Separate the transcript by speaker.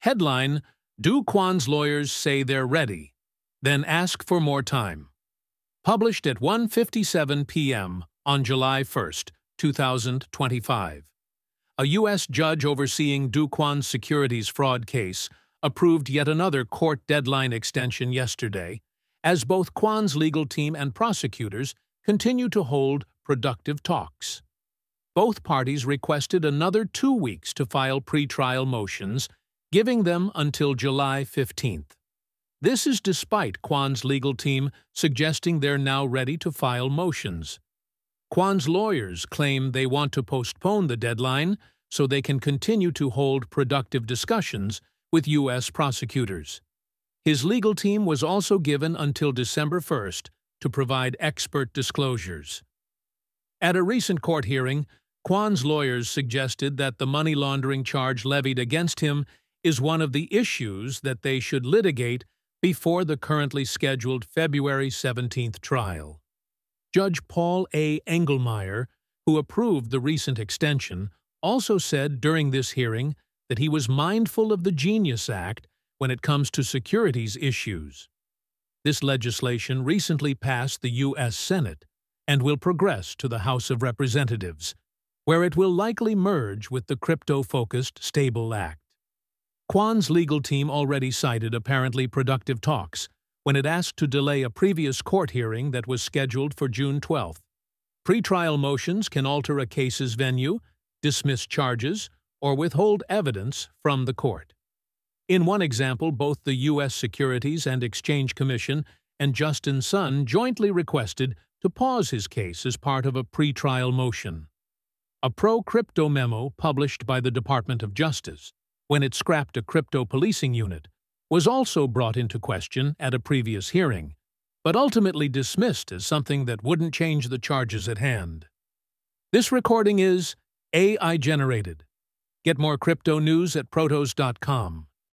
Speaker 1: Headline: Do Kwon's lawyers say they're ready? Then ask for more time. Published at 1:57 p.m. on July 1, 2025. A U.S. judge overseeing Do Kwon's securities fraud case approved yet another court deadline extension yesterday, as both Kwon's legal team and prosecutors continue to hold productive talks. Both parties requested another 2 weeks to file pretrial motions, giving them until July 15th. This is despite Kwon's legal team suggesting they're now ready to file motions. Kwon's lawyers claim they want to postpone the deadline so they can continue to hold productive discussions with U.S. prosecutors. His legal team was also given until December 1st to provide expert disclosures. At a recent court hearing, Kwon's lawyers suggested that the money laundering charge levied against him is one of the issues that they should litigate before the currently scheduled February 17th trial. Judge Paul A. Engelmeyer, who approved the recent extension, also said during this hearing that he was mindful of the Genius Act when it comes to securities issues. This legislation recently passed the U.S. Senate and will progress to the House of Representatives, where it will likely merge with the crypto-focused Stable Act. Kwon's legal team already cited apparently productive talks when it asked to delay a previous court hearing that was scheduled for June 12th. Pretrial motions can alter a case's venue, dismiss charges, or withhold evidence from the court. In one example, both the U.S. Securities and Exchange Commission and Justin Sun jointly requested to pause his case as part of a pretrial motion. A pro-crypto memo published by the Department of Justice, when it scrapped a crypto policing unit, was also brought into question at a previous hearing, but ultimately dismissed as something that wouldn't change the charges at hand. This recording is AI-generated. Get more crypto news at Protos.com.